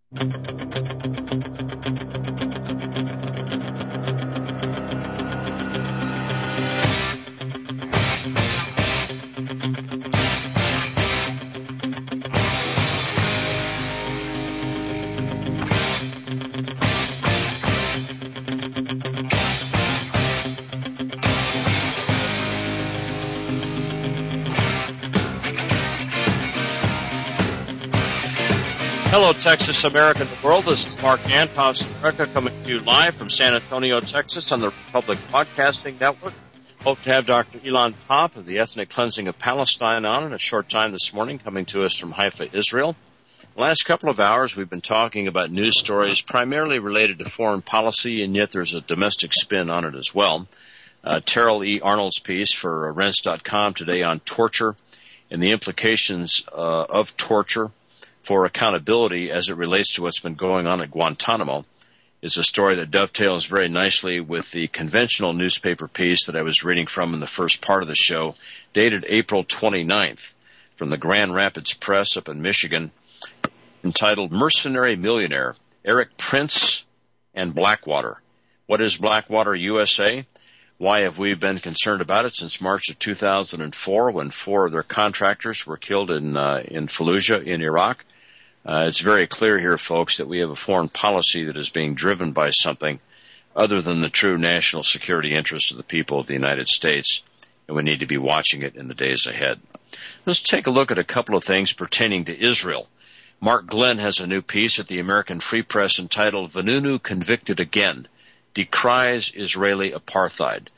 Hello, Texas, America, and the world. This is Mark Antoff's America coming to you live from San Antonio, Texas on the Republic Broadcasting Network. Hope to have Dr. Ilan Papp of the Ethnic Cleansing of Palestine on in a short time this morning, coming to us from Haifa, Israel. The last couple of hours we've been talking about news stories primarily related to foreign policy, and yet there's a domestic spin on it as well. Terrell E. Arnold's piece for Rense.com today on torture and the implications of torture for accountability as it relates to what's been going on at Guantanamo is a story that dovetails very nicely with the conventional newspaper piece that I was reading from in the first part of the show, dated April 29th, from the Grand Rapids Press up in Michigan, entitled Mercenary Millionaire, Eric Prince and Blackwater. What is Blackwater USA? Why have we been concerned about it since March of 2004 when 4 of their contractors were killed in Fallujah in Iraq? It's very clear here, folks, that we have a foreign policy that is being driven by something other than the true national security interests of the people of the United States, and we need to be watching it in the days ahead. Let's take a look at a couple of things pertaining to Israel. Mark Glenn has a new piece at the American Free Press entitled Vanunu Convicted Again, Decries Israeli Apartheid.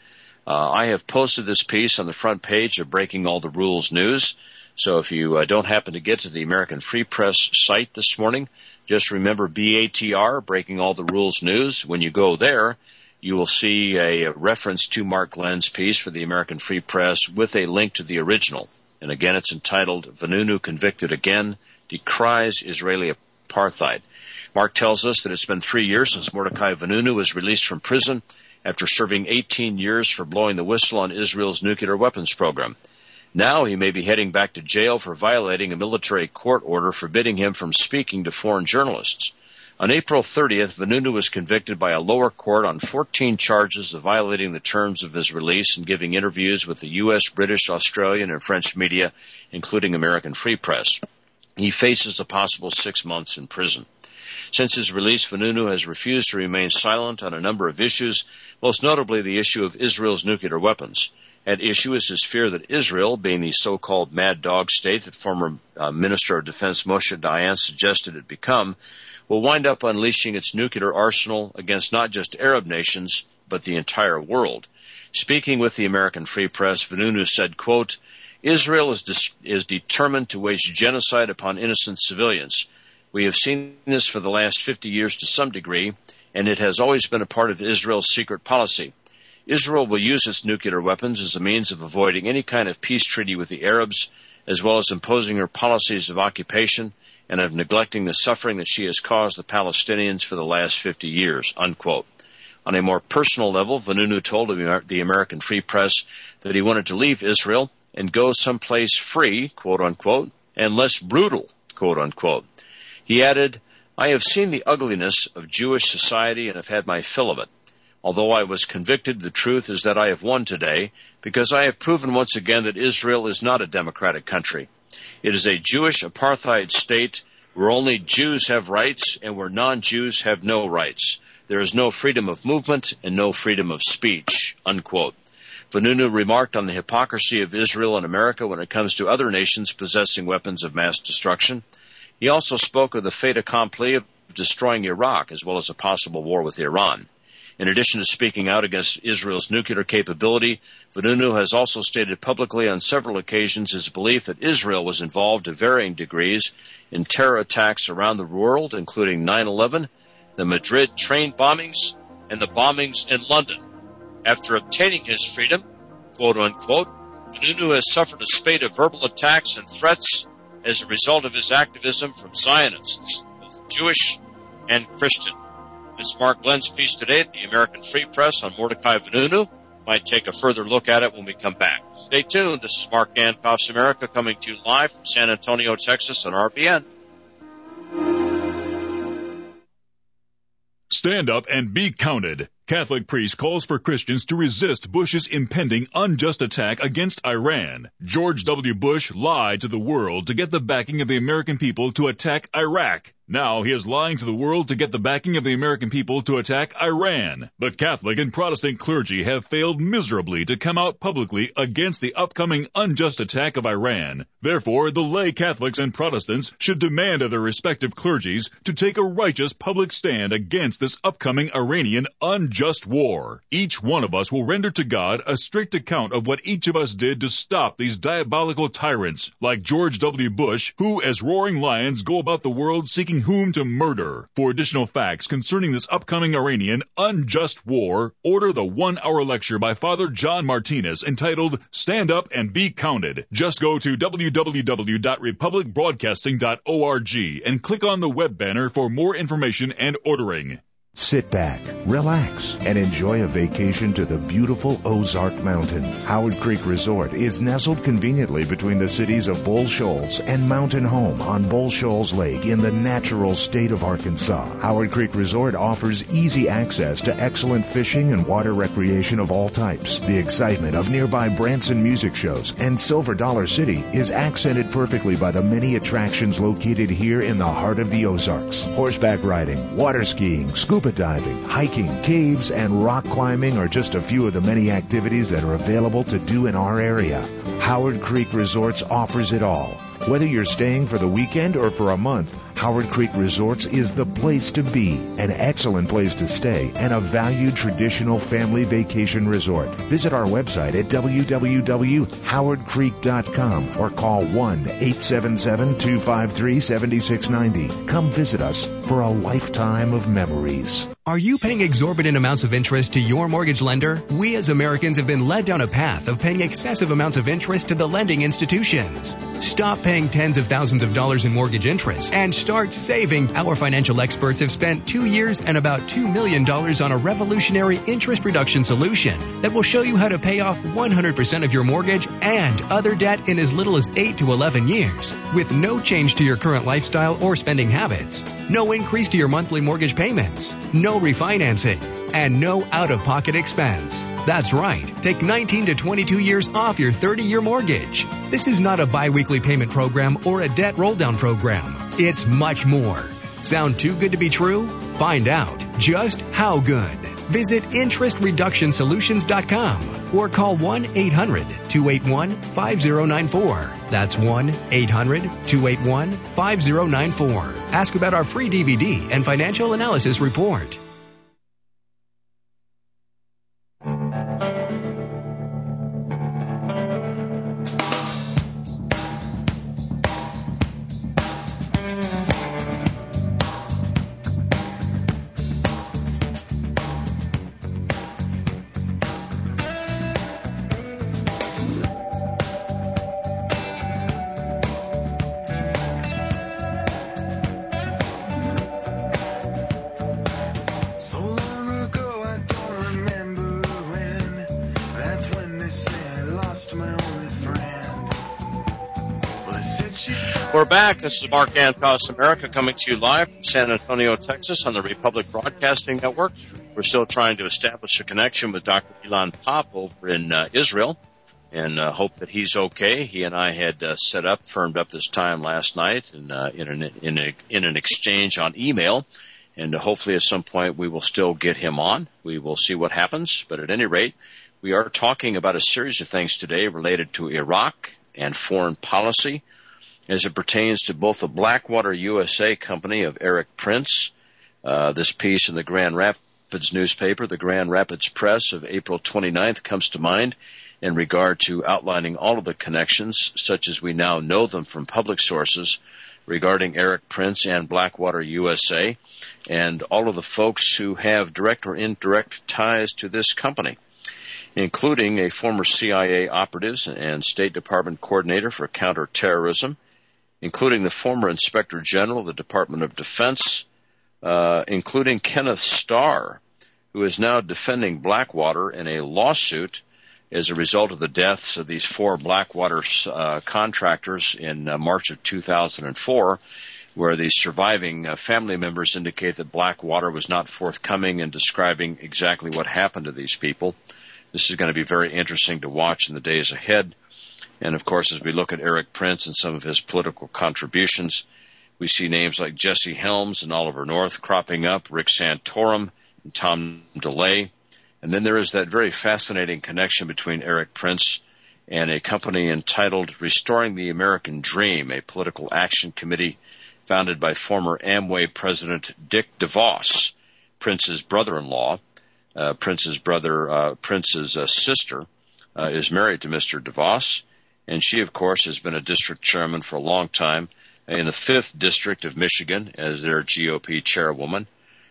I have posted this piece on the front page of Breaking All the Rules News. So if you don't happen to get to the American Free Press site this morning, just remember BATR, Breaking All the Rules News. When you go there, you will see a reference to Mark Glenn's piece for the American Free Press with a link to the original. And again, it's entitled Vanunu Convicted Again, Decries Israeli Apartheid. Mark tells us that it's been 3 years since Mordecai Vanunu was released from prison after serving 18 years for blowing the whistle on Israel's nuclear weapons program. Now he may be heading back to jail for violating a military court order forbidding him from speaking to foreign journalists. On April 30th, Vanunu was convicted by a lower court on 14 charges of violating the terms of his release and giving interviews with the U.S., British, Australian, and French media, including American Free Press. He faces a possible 6 months in prison. Since his release, Vanunu has refused to remain silent on a number of issues, most notably the issue of Israel's nuclear weapons. At issue is his fear that Israel, being the so-called mad dog state that former Minister of Defense Moshe Dayan suggested it become, will wind up unleashing its nuclear arsenal against not just Arab nations, but the entire world. Speaking with the American Free Press, Vanunu said, quote, Israel is determined to wage genocide upon innocent civilians. We have seen this for the last 50 years to some degree, and it has always been a part of Israel's secret policy. Israel will use its nuclear weapons as a means of avoiding any kind of peace treaty with the Arabs, as well as imposing her policies of occupation and of neglecting the suffering that she has caused the Palestinians for the last 50 years, unquote. On a more personal level, Vanunu told the American Free Press that he wanted to leave Israel and go someplace free, quote unquote, and less brutal, quote unquote. He added, I have seen the ugliness of Jewish society and have had my fill of it. Although I was convicted, the truth is that I have won today because I have proven once again that Israel is not a democratic country. It is a Jewish apartheid state where only Jews have rights and where non-Jews have no rights. There is no freedom of movement and no freedom of speech, unquote. Vanunu remarked on the hypocrisy of Israel and America when it comes to other nations possessing weapons of mass destruction. He also spoke of the fait accompli of destroying Iraq as well as a possible war with Iran. In addition to speaking out against Israel's nuclear capability, Vanunu has also stated publicly on several occasions his belief that Israel was involved to varying degrees in terror attacks around the world, including 9/11, the Madrid train bombings, and the bombings in London. After obtaining his freedom, quote unquote, Vanunu has suffered a spate of verbal attacks and threats as a result of his activism from Zionists, both Jewish and Christian. This is Mark Glenn's piece today at the American Free Press on Mordecai Vanunu. Might take a further look at it when we come back. Stay tuned. This is Mark Antoff's America coming to you live from San Antonio, Texas on RBN. Stand up and be counted. Catholic priest calls for Christians to resist Bush's impending unjust attack against Iran. George W. Bush lied to the world to get the backing of the American people to attack Iraq. Now he is lying to the world to get the backing of the American people to attack Iran. The Catholic and Protestant clergy have failed miserably to come out publicly against the upcoming unjust attack of Iran. Therefore, the lay Catholics and Protestants should demand of their respective clergies to take a righteous public stand against this upcoming Iranian unjust war. Each one of us will render to God a strict account of what each of us did to stop these diabolical tyrants, like George W. Bush, who, as roaring lions, go about the world seeking whom to murder. For additional facts concerning this upcoming Iranian unjust war, order the 1-hour lecture by Father John Martinez entitled Stand Up and Be Counted. Just go to www.republicbroadcasting.org and click on the web banner for more information and ordering. Sit back, relax, and enjoy a vacation to the beautiful Ozark Mountains. Howard Creek Resort is nestled conveniently between the cities of Bull Shoals and Mountain Home on Bull Shoals Lake in the natural state of Arkansas. Howard Creek Resort offers easy access to excellent fishing and water recreation of all types. The excitement of nearby Branson music shows and Silver Dollar City is accented perfectly by the many attractions located here in the heart of the Ozarks. Horseback riding, water skiing, scuba diving, hiking, caves, and rock climbing are just a few of the many activities that are available to do in our area. Howard Creek Resorts offers it all. Whether you're staying for the weekend or for a month, Howard Creek Resorts is the place to be, an excellent place to stay, and a valued traditional family vacation resort. Visit our website at www.howardcreek.com or call 1-877-253-7690. Come visit us for a lifetime of memories. Are you paying exorbitant amounts of interest to your mortgage lender? We as Americans have been led down a path of paying excessive amounts of interest to the lending institutions. Stop paying tens of thousands of dollars in mortgage interest and start saving. Our financial experts have spent 2 years and about $2 million on a revolutionary interest reduction solution that will show you how to pay off 100% of your mortgage and other debt in as little as 8 to 11 years with no change to your current lifestyle or spending habits. No increase to your monthly mortgage payments, no refinancing, and no out-of-pocket expense. That's right. Take 19 to 22 years off your 30-year mortgage. This is not a bi-weekly payment program or a debt roll-down program. It's much more. Sound too good to be true? Find out just how good. Visit interestreductionsolutions.com or call 1-800-281-5094. That's 1-800-281-5094. Ask about our free DVD and financial analysis report. We're back. This is Mark Antos America coming to you live from San Antonio, Texas on the Republic Broadcasting Network. We're still trying to establish a connection with Dr. Ilan Pop over in Israel and hope that he's okay. He and I had firmed up this time last night in an exchange on email, and hopefully at some point we will still get him on. We will see what happens, but at any rate, we are talking about a series of things today related to Iraq and foreign policy, as it pertains to both the Blackwater USA company of Eric Prince. This piece in the Grand Rapids newspaper, the Grand Rapids Press of April 29th, comes to mind in regard to outlining all of the connections, such as we now know them from public sources, regarding Eric Prince and Blackwater USA, and all of the folks who have direct or indirect ties to this company, including a former CIA operative and State Department coordinator for counterterrorism, including the former Inspector General of the Department of Defense, including Kenneth Starr, who is now defending Blackwater in a lawsuit as a result of the deaths of these 4 Blackwater contractors in March of 2004, where the surviving family members indicate that Blackwater was not forthcoming in describing exactly what happened to these people. This is going to be very interesting to watch in the days ahead. And, of course, as we look at Erik Prince and some of his political contributions, we see names like Jesse Helms and Oliver North cropping up, Rick Santorum and Tom DeLay. And then there is that very fascinating connection between Erik Prince and a company entitled Restoring the American Dream, a political action committee founded by former Amway President Dick DeVos, Prince's brother-in-law. Prince's sister is married to Mr. DeVos, and she, of course, has been a district chairman for a long time in the 5th District of Michigan as their GOP chairwoman.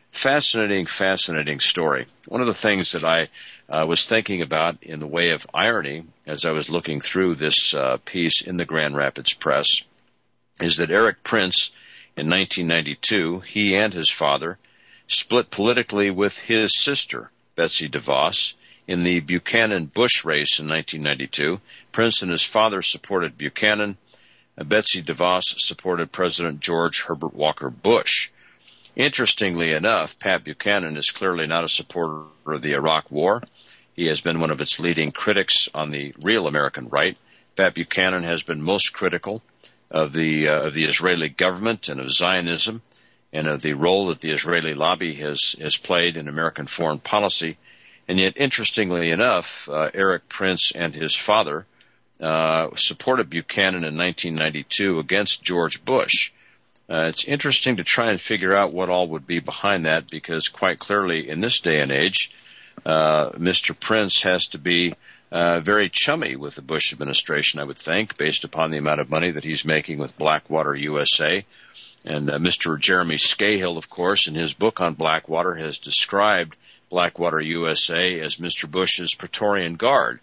Fascinating story. One of the things that I was thinking about in the way of irony as I was looking through this piece in the Grand Rapids Press is that Erik Prince, in 1992, he and his father split politically with his sister, Betsy DeVos, in the Buchanan-Bush race in 1992. Prince and his father supported Buchanan. Betsy DeVos supported President George Herbert Walker Bush. Interestingly enough, Pat Buchanan is clearly not a supporter of the Iraq War. He has been one of its leading critics on the real American right. Pat Buchanan has been most critical of the Israeli government and of Zionism and of the role that the Israeli lobby has played in American foreign policy. And yet, interestingly enough, Erik Prince and his father supported Buchanan in 1992 against George Bush. It's interesting to try and figure out what all would be behind that, because quite clearly in this day and age, Mr. Prince has to be very chummy with the Bush administration, I would think, based upon the amount of money that he's making with Blackwater USA. And Mr. Jeremy Scahill, of course, in his book on Blackwater, has described Blackwater USA as Mr. Bush's Praetorian Guard.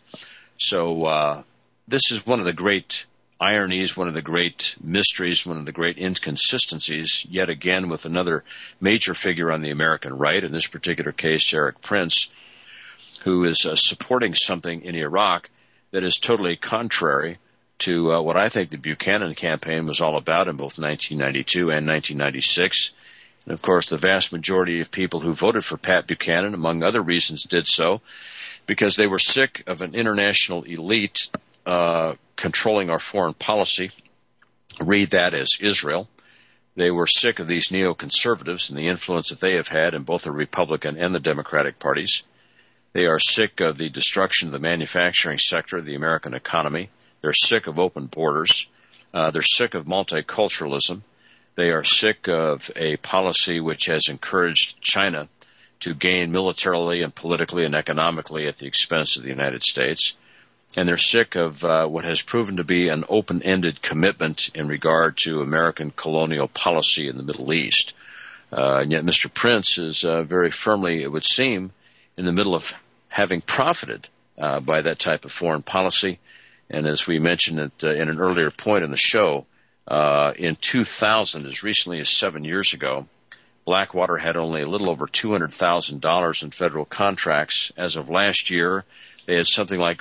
So this is one of the great ironies, one of the great mysteries, one of the great inconsistencies, yet again with another major figure on the American right, in this particular case, Erik Prince, who is supporting something in Iraq that is totally contrary to what I think the Buchanan campaign was all about in both 1992 and 1996. And, of course, the vast majority of people who voted for Pat Buchanan, among other reasons, did so because they were sick of an international elite controlling our foreign policy. Read that as Israel. They were sick of these neoconservatives and the influence that they have had in both the Republican and the Democratic parties. They are sick of the destruction of the manufacturing sector of the American economy. They're sick of open borders. They're sick of multiculturalism. They are sick of a policy which has encouraged China to gain militarily and politically and economically at the expense of the United States. And they're sick of what has proven to be an open-ended commitment in regard to American colonial policy in the Middle East. And yet Mr. Prince is very firmly, it would seem, in the middle of having profited by that type of foreign policy. And as we mentioned in an earlier point in the show, in 2000, as recently as 7 years ago, Blackwater had only a little over $200,000 in federal contracts. As of last year, they had something like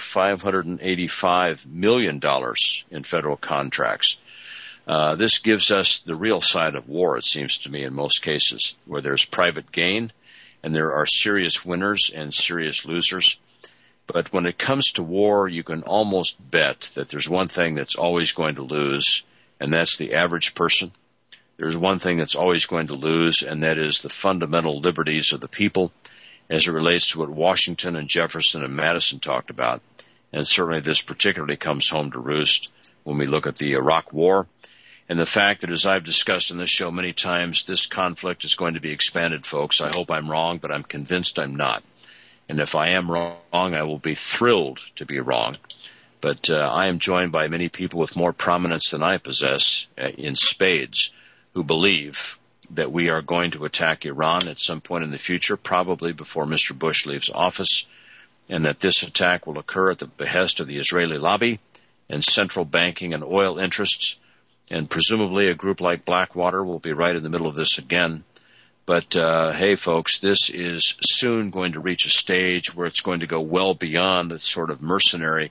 $585 million in federal contracts. This gives us the real side of war, it seems to me, in most cases, where there's private gain and there are serious winners and serious losers. But when it comes to war, you can almost bet that there's one thing that's always going to lose, and that's the average person. There's one thing that's always going to lose, and that is the fundamental liberties of the people as it relates to what Washington and Jefferson and Madison talked about. And certainly this particularly comes home to roost when we look at the Iraq War and the fact that, as I've discussed in this show many times, this conflict is going to be expanded, folks. I hope I'm wrong, but I'm convinced I'm not. And if I am wrong, I will be thrilled to be wrong. But I am joined by many people with more prominence than I possess in spades who believe that we are going to attack Iran at some point in the future, probably before Mr. Bush leaves office, and that this attack will occur at the behest of the Israeli lobby and central banking and oil interests, and presumably a group like Blackwater will be right in the middle of this again. But, hey, folks, this is soon going to reach a stage where it's going to go well beyond the sort of mercenary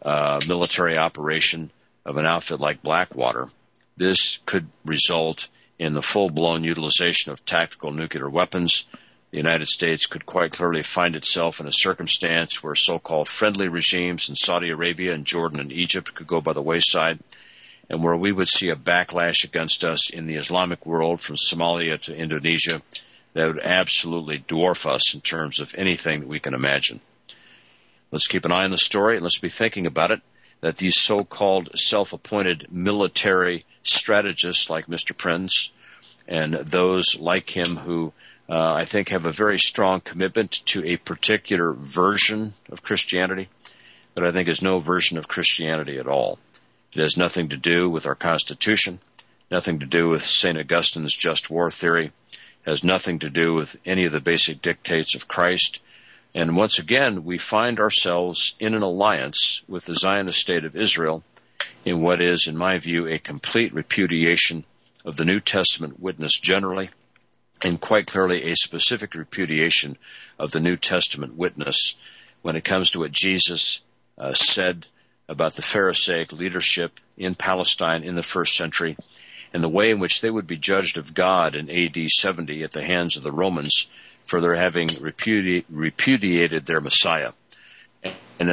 military operation of an outfit like Blackwater. This could result in the full-blown utilization of tactical nuclear weapons, the United States could quite clearly find itself in a circumstance where so-called friendly regimes in Saudi Arabia and Jordan and Egypt could go by the wayside, and where we would see a backlash against us in the Islamic world from Somalia to Indonesia that would absolutely dwarf us in terms of anything that we can imagine. Let's keep an eye on the story, and let's be thinking about it, that these so-called self-appointed military strategists like Mr. Prince and those like him who I think have a very strong commitment to a particular version of Christianity that I think is no version of Christianity at all. It has nothing to do with our Constitution, nothing to do with St. Augustine's just war theory, has nothing to do with any of the basic dictates of Christ. And once again, we find ourselves in an alliance with the Zionist state of Israel in what is, in my view, a complete repudiation of the New Testament witness generally, and quite clearly a specific repudiation of the New Testament witness when it comes to what Jesus said about the Pharisaic leadership in Palestine in the first century and the way in which they would be judged of God in AD 70 at the hands of the Romans for their having repudiated their Messiah. And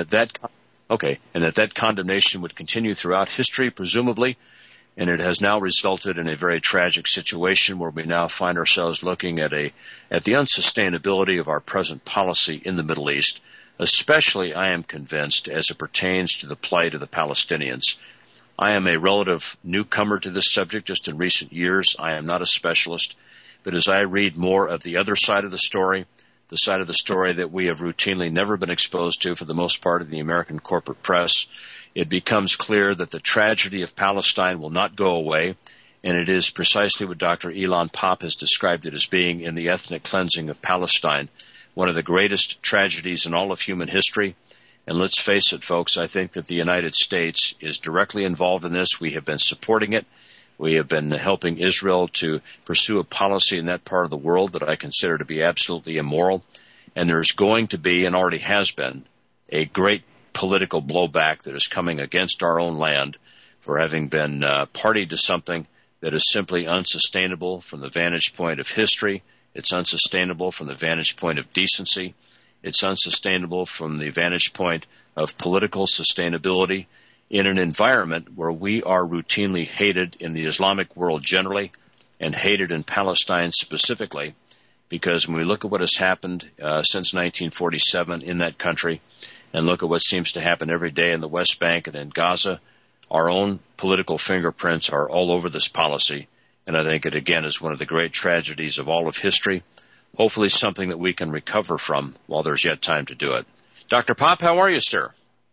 that condemnation would continue throughout history, presumably, and it has now resulted in a very tragic situation where we now find ourselves looking at the unsustainability of our present policy in the Middle East, especially, I am convinced, as it pertains to the plight of the Palestinians. I am a relative newcomer to this subject just in recent years. I am not a specialist, but as I read more of the other side of the story, the side of the story that we have routinely never been exposed to for the most part of the American corporate press, it becomes clear that the tragedy of Palestine will not go away, and it is precisely what Dr. Ilan Papp has described it as being in the ethnic cleansing of Palestine, one of the greatest tragedies in all of human history. And let's face it, folks, I think that the United States is directly involved in this. We have been supporting it. We have been helping Israel to pursue a policy in that part of the world that I consider to be absolutely immoral. And there's going to be, and already has been, a great political blowback that is coming against our own land for having been party to something that is simply unsustainable from the vantage point of history. It's unsustainable from the vantage point of decency. It's unsustainable from the vantage point of political sustainability in an environment where we are routinely hated in the Islamic world generally and hated in Palestine specifically, because when we look at what has happened since 1947 in that country and look at what seems to happen every day in the West Bank and in Gaza, our own political fingerprints are all over this policy. And I think it, again, is one of the great tragedies of all of history, hopefully something that we can recover from while there's yet time to do it. Dr. Papp, how are you, sir?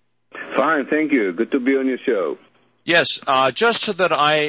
Fine, thank you. Good to be on your show. Yes, just so that I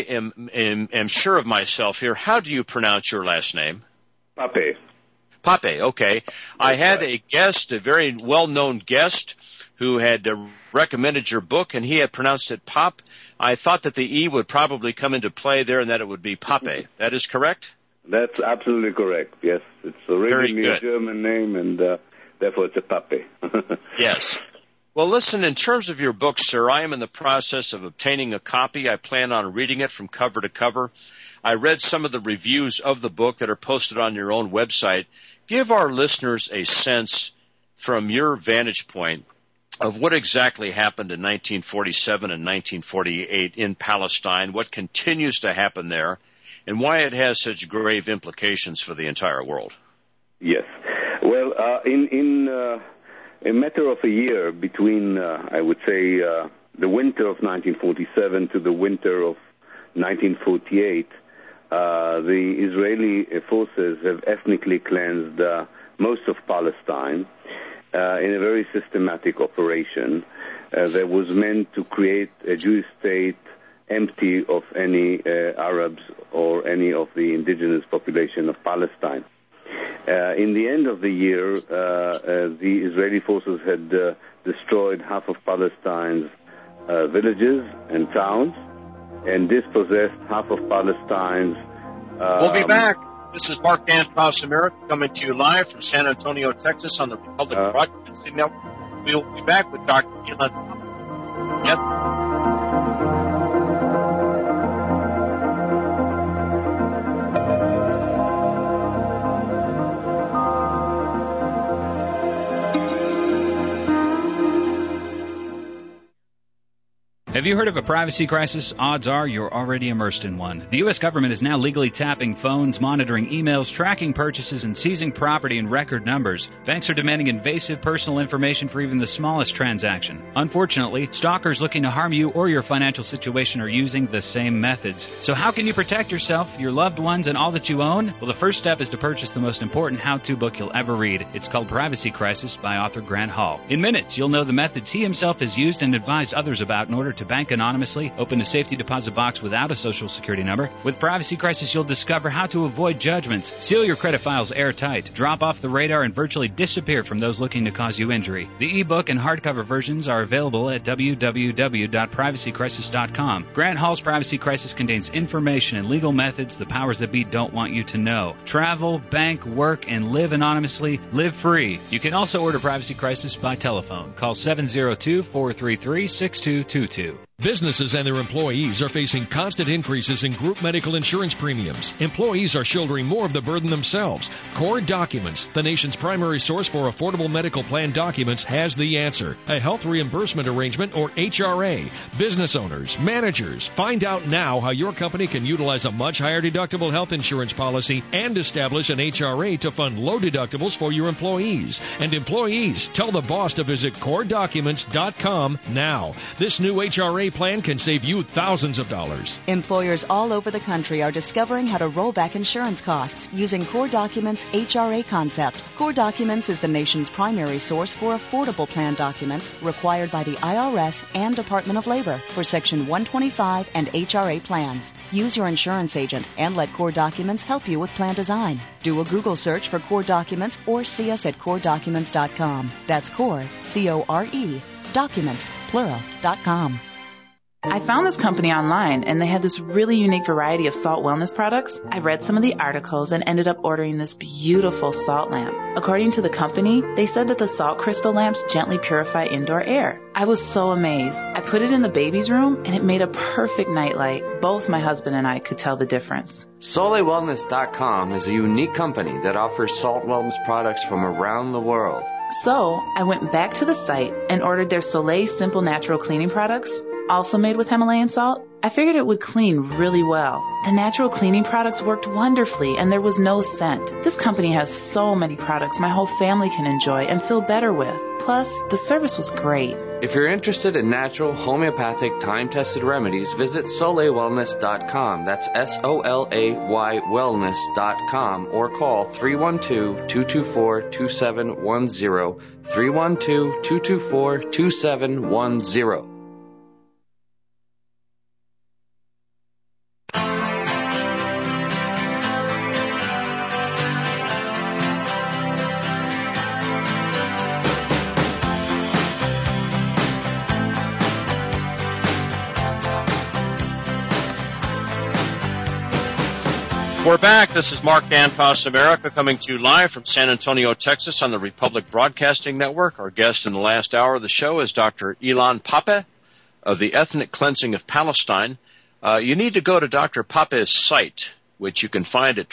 am sure of myself here, how do you pronounce your last name? Pape. Pape, okay. I had a guest, a very well-known guest, who had recommended your book, and he had pronounced it Pop. I thought that the E would probably come into play there and that it would be Pape. That is correct? That's absolutely correct, yes. It's originally a German name, and therefore it's a Pape. Yes. Well, listen, in terms of your book, sir, I am in the process of obtaining a copy. I plan on reading it from cover to cover. I read some of the reviews of the book that are posted on your own website. Give our listeners a sense from your vantage point of what exactly happened in 1947 and 1948 in Palestine, what continues to happen there, and why it has such grave implications for the entire world. Yes. Well, in a matter of a year between, I would say, the winter of 1947 to the winter of 1948, the Israeli forces have ethnically cleansed most of Palestine in a very systematic operation that was meant to create a Jewish state empty of any Arabs or any of the indigenous population of Palestine. In the end of the year, the Israeli forces had destroyed half of Palestine's villages and towns and dispossessed half of Palestine's... We'll be back. This is Mark Dantos, America, coming to you live from San Antonio, Texas, on the Republic Broadcasting Network. We'll be back with Dr. Ilan. Yep. Have you heard of a privacy crisis? Odds are you're already immersed in one. The U.S. government is now legally tapping phones, monitoring emails, tracking purchases, and seizing property in record numbers. Banks are demanding invasive personal information for even the smallest transaction. Unfortunately, stalkers looking to harm you or your financial situation are using the same methods. So how can you protect yourself, your loved ones, and all that you own? Well, the first step is to purchase the most important how-to book you'll ever read. It's called Privacy Crisis by author Grant Hall. In minutes, you'll know the methods he himself has used and advised others about in order to bank anonymously, open a safety deposit box without a social security number. With Privacy Crisis, you'll discover how to avoid judgments, seal your credit files airtight, drop off the radar, and virtually disappear from those looking to cause you injury. The ebook and hardcover versions are available at www.privacycrisis.com. Grant Hall's Privacy Crisis contains information and legal methods the powers that be don't want you to know. Travel, bank, work, and live anonymously. Live free. You can also order Privacy Crisis by telephone. Call 702-433-6222. Businesses and their employees are facing constant increases in group medical insurance premiums. Employees are shouldering more of the burden themselves. Core Documents, the nation's primary source for affordable medical plan documents, has the answer. A health reimbursement arrangement, or HRA. Business owners, managers, find out now how your company can utilize a much higher deductible health insurance policy and establish an HRA to fund low deductibles for your employees. And employees, tell the boss to visit CoreDocuments.com now. This new HRA plan can save you thousands of dollars. Employers all over the country are discovering how to roll back insurance costs using Core Documents' HRA concept. Core Documents is the nation's primary source for affordable plan documents required by the IRS and Department of Labor for Section 125 and HRA plans. Use your insurance agent and let Core Documents help you with plan design. Do a Google search for Core Documents or see us at CoreDocuments.com. That's Core, C-O-R-E, Documents, plural.com. I found this company online, and they had this really unique variety of salt wellness products. I read some of the articles and ended up ordering this beautiful salt lamp. According to the company, they said that the salt crystal lamps gently purify indoor air. I was so amazed. I put it in the baby's room, and it made a perfect nightlight. Both my husband and I could tell the difference. SoleilWellness.com is a unique company that offers salt wellness products from around the world. So I went back to the site and ordered their Soleil Simple Natural Cleaning products, also made with Himalayan salt. I figured it would clean really well. The natural cleaning products worked wonderfully, and there was no scent. This company has so many products my whole family can enjoy and feel better with. Plus, the service was great. If you're interested in natural, homeopathic, time-tested remedies, visit SoleilWellness.com. That's SOLAY wellness.com, or call 312-224-2710, 312-224-2710. We're back. This is Mark Dantos America coming to you live from San Antonio, Texas on the Republic Broadcasting Network. Our guest in the last hour of the show is Dr. Ilan Pappé of the Ethnic Cleansing of Palestine. You need to go to Dr. Pappé's site, which you can find at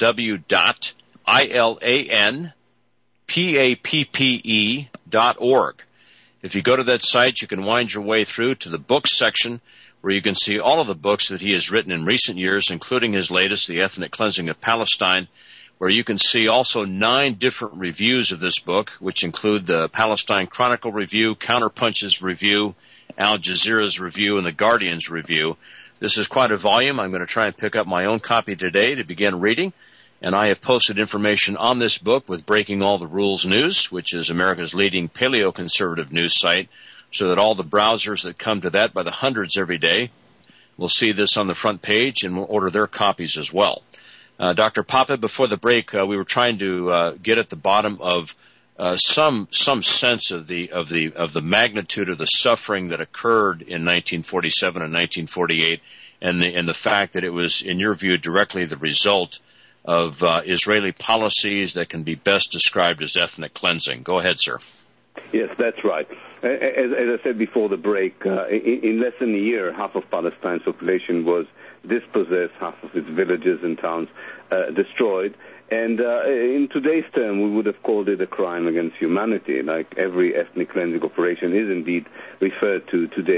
www.ilanpappe.org. If you go to that site, you can wind your way through to the books section, where you can see all of the books that he has written in recent years, including his latest, The Ethnic Cleansing of Palestine, where you can see also 9 different reviews of this book, which include the Palestine Chronicle Review, Counterpunch's Review, Al Jazeera's Review, and The Guardian's Review. This is quite a volume. I'm going to try and pick up my own copy today to begin reading, and I have posted information on this book with Breaking All the Rules News, which is America's leading paleo-conservative news site, so that all the browsers that come to that by the hundreds every day will see this on the front page and will order their copies as well. Dr. Pappé, before the break, we were trying to get at the bottom of some sense of the magnitude of the suffering that occurred in 1947 and 1948, and the fact that it was, in your view, directly the result of Israeli policies that can be best described as ethnic cleansing. Go ahead, sir. Yes, that's right. As I said before the break, in less than a year, half of Palestine's population was dispossessed, half of its villages and towns destroyed. And in today's term, we would have called it a crime against humanity, like every ethnic cleansing operation is indeed referred to today.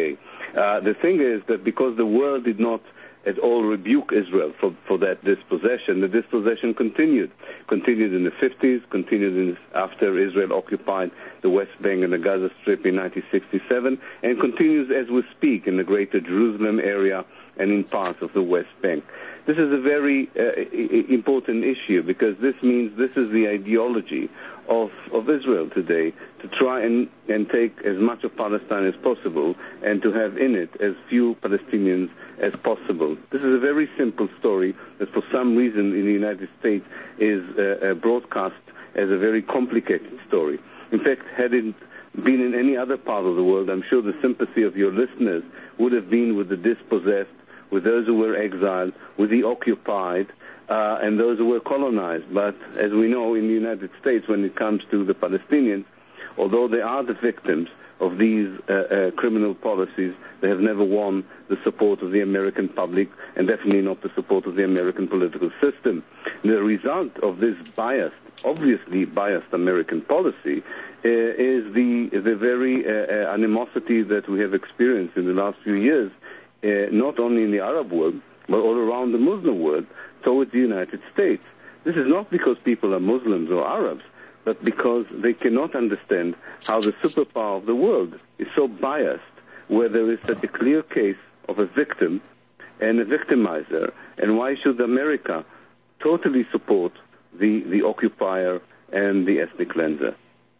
The thing is that because the world did not at all rebuke Israel for that dispossession, the dispossession continued in the 50s, continued after Israel occupied the West Bank and the Gaza Strip in 1967, and continues as we speak in the greater Jerusalem area and in parts of the West Bank. This is a very important issue because this means this is the ideology of Israel today, to try and take as much of Palestine as possible and to have in it as few Palestinians as possible. This is a very simple story that for some reason in the United States is broadcast as a very complicated story. In fact, had it been in any other part of the world, I'm sure the sympathy of your listeners would have been with the dispossessed, with those who were exiled, with the occupied, and those who were colonized. But as we know, in the United States, when it comes to the Palestinians, although they are the victims of these criminal policies, they have never won the support of the American public and definitely not the support of the American political system. The result of this obviously biased American policy is the very animosity that we have experienced in the last few years, not only in the Arab world, but all around the Muslim world, towards the United States. This is not because people are Muslims or Arabs, but because they cannot understand how the superpower of the world is so biased, where there is such a clear case of a victim and a victimizer, and why should America totally support the occupier and the ethnic cleanser?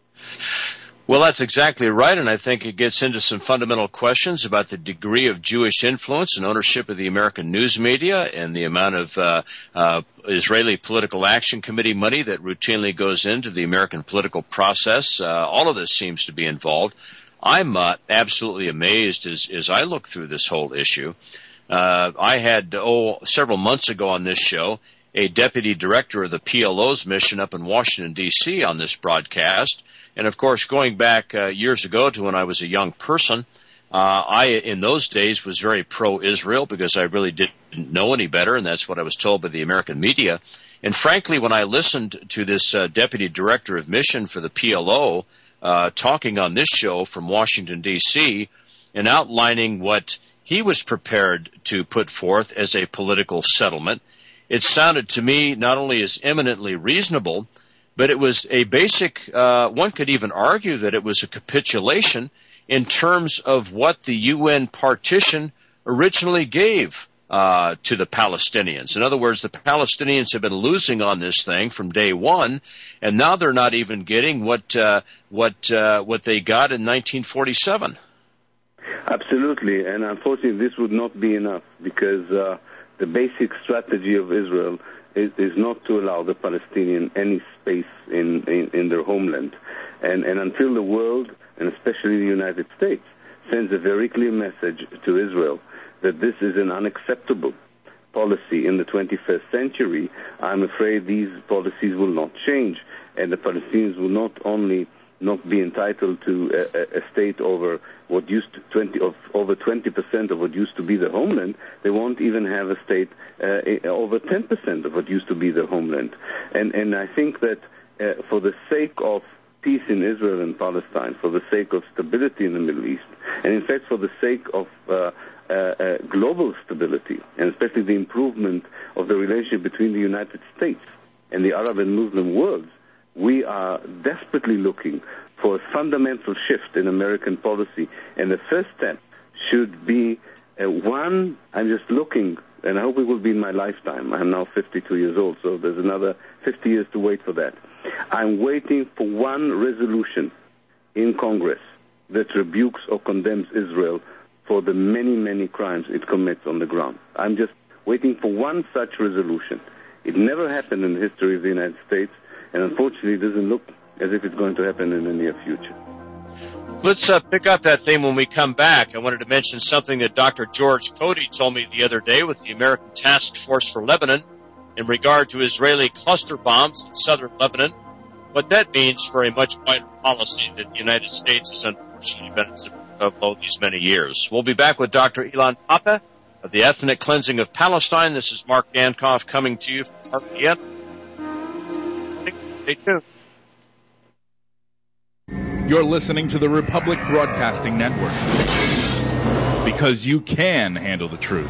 Well, that's exactly right, and I think it gets into some fundamental questions about the degree of Jewish influence and ownership of the American news media and the amount of Israeli Political Action Committee money that routinely goes into the American political process. All of this seems to be involved. I'm absolutely amazed as I look through this whole issue. I had, several months ago on this show, a deputy director of the PLO's mission up in Washington, D.C. on this broadcast. And, of course, going back years ago to when I was a young person, I, in those days, was very pro-Israel because I really didn't know any better, and that's what I was told by the American media. And, frankly, when I listened to this deputy director of mission for the PLO talking on this show from Washington, D.C., and outlining what he was prepared to put forth as a political settlement, it sounded to me not only as eminently reasonable, but it was a basic, one could even argue that it was a capitulation in terms of what the UN partition originally gave to the Palestinians. In other words, the Palestinians have been losing on this thing from day one, and now they're not even getting what they got in 1947. Absolutely, and unfortunately this would not be enough because the basic strategy of Israel is not to allow the Palestinian any space in their homeland. And until the world, and especially the United States, sends a very clear message to Israel that this is an unacceptable policy in the 21st century, I'm afraid these policies will not change. And the Palestinians will not only not be entitled to a state over what used to over 20% of what used to be their homeland, they won't even have a state over 10% of what used to be their homeland. And I think that for the sake of peace in Israel and Palestine, for the sake of stability in the Middle East, and in fact for the sake of global stability, and especially the improvement of the relationship between the United States and the Arab and Muslim worlds, we are desperately looking for a fundamental shift in American policy. And the first step should be I'm just looking, and I hope it will be in my lifetime. I'm now 52 years old, so there's another 50 years to wait for that. I'm waiting for one resolution in Congress that rebukes or condemns Israel for the many, many crimes it commits on the ground. I'm just waiting for one such resolution. It never happened in the history of the United States, and unfortunately it doesn't look as if it's going to happen in the near future. Let's pick up that theme when we come back. I wanted to mention something that Dr. George Cody told me the other day with the American Task Force for Lebanon in regard to Israeli cluster bombs in southern Lebanon, what that means for a much wider policy that the United States has unfortunately benefited of all these many years. We'll be back with Dr. Ilan Pappé of the Ethnic Cleansing of Palestine. This is Mark Dankoff coming to you from RPN. Stay tuned. You're listening to the Republic Broadcasting Network. because you can handle the truth.